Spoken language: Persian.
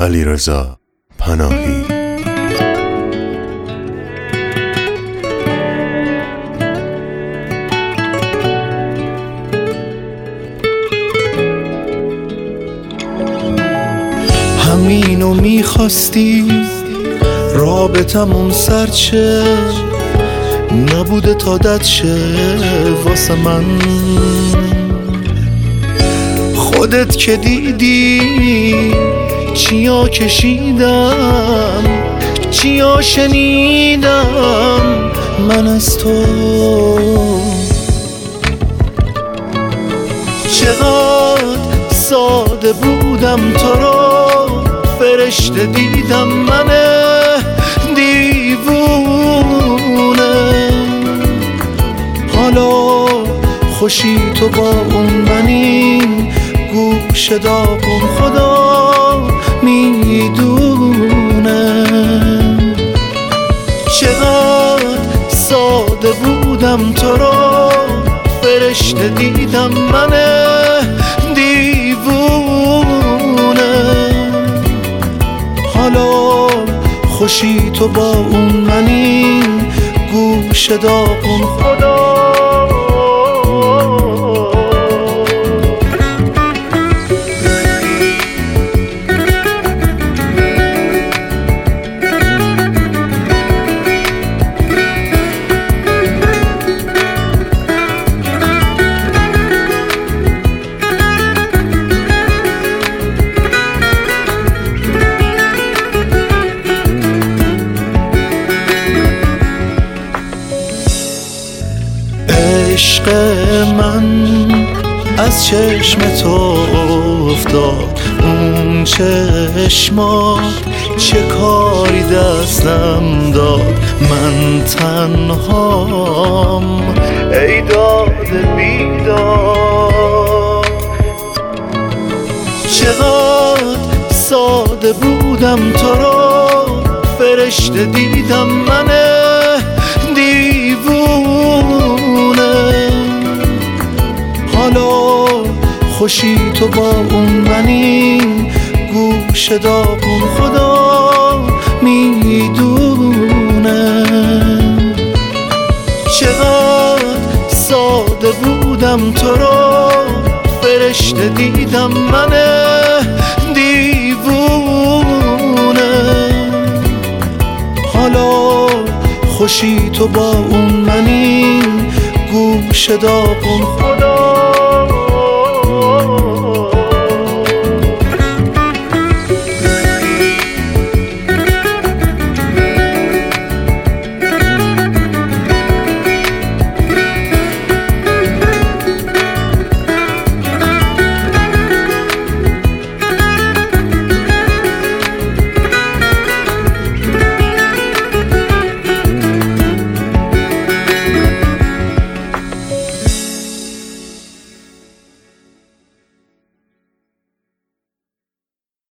علیرضا پناهی. همینو میخواستی رابطمون سرچه نبوده تا دد شه واسه من. خودت که دیدی چیا کشیدم چیا شنیدم من از تو. چقدر ساده بودم تو رو فرشته دیدم من دیوونه. حالا خوشی تو با اون منی گوش داغون خدا میدونه. چقدر ساده بودم تو رو فرشته دیدم من دیوونه. حالا خوشی تو با اون منی گوش داغون خدا. عشق من از چشم تو افتاد اون چشمات چه کاری دستم داد. من تنهام ای داد بیداد. چقدر ساده بودم تو رو فرشته دیدم من دیوونه. حالا خوشی تو با اون منی گوش داغون خدا میدونه. چقدر ساده بودم تو رو فرشته دیدم من دیوونه. حالا خوشی تو با اون منی گوش داغون خدا.